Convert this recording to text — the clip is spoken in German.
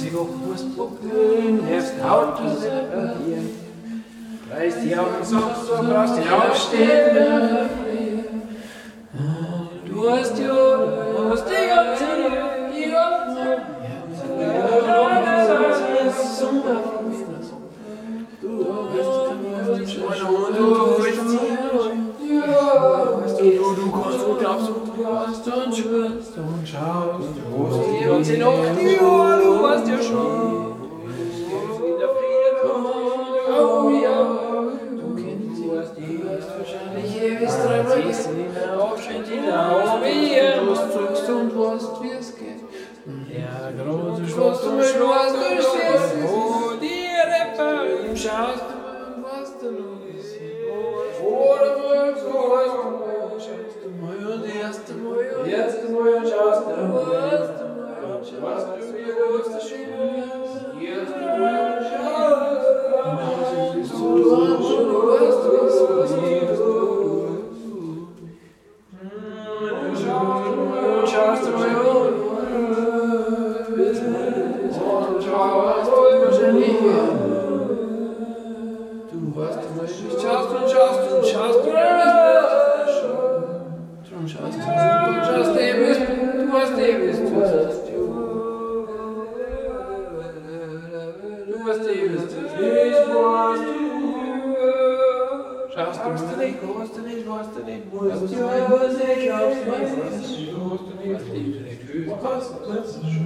sich auf Brust buckeln, hilfst Haut zu separieren. Reiß die Augen so brauchst den Aufstehen. Du hast die ganze Du kommst und glaubst und hörst und schwörst und schaust. Du hast die ganze Nacht, du hast ja schon. Oh ja, du kennst sie, du hast wahrscheinlich ewig dreimal gesehen. Aufschnitt die Laube, du drückst und weißt, wie es geht. Ja, große Schloss und Schloss, du stehst, wo die Rapper schaust du, was du noch gesehen. Schaust du mal und erste Mal und schaust du mal, was du mir groß das Schöne ist. Erste Mal und schaust du mal was